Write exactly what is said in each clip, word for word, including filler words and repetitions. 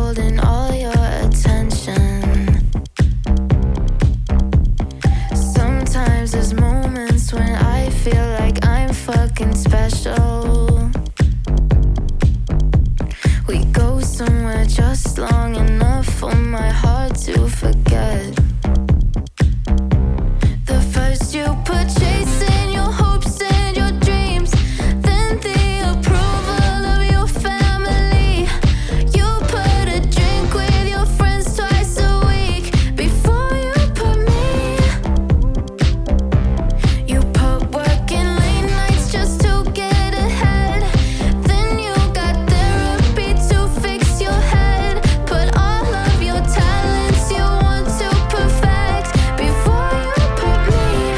holding all your attention. Sometimes there's moments when I feel like I'm fucking special. We go somewhere just long enough for my heart to forget. The first you put chasing your hopes and your dreams, then the approval of your family. You put a drink with your friends twice a week before you put me. You put work in late nights just to get ahead. Then you got therapy to fix your head. Put all of your talents you want to perfect before you put me.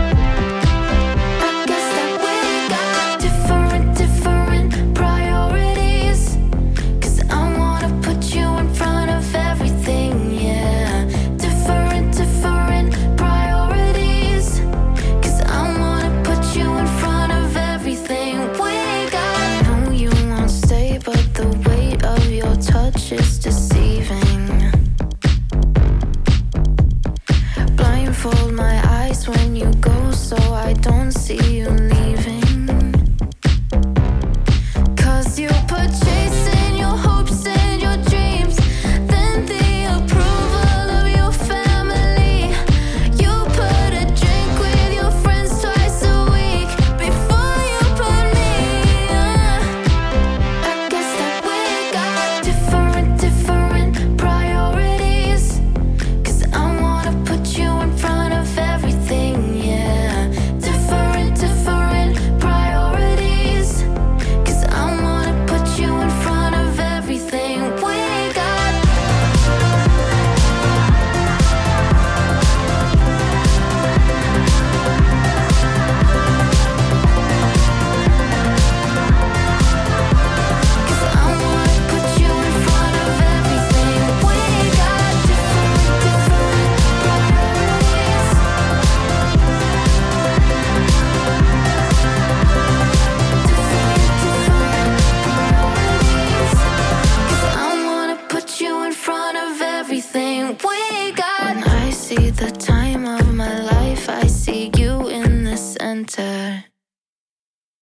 I guess that we got different, different priorities. Cause I wanna put you in front of everything, yeah. Different, different priorities. Cause I wanna put you in front of everything we got. I know you won't stay, but the weight of your touch is just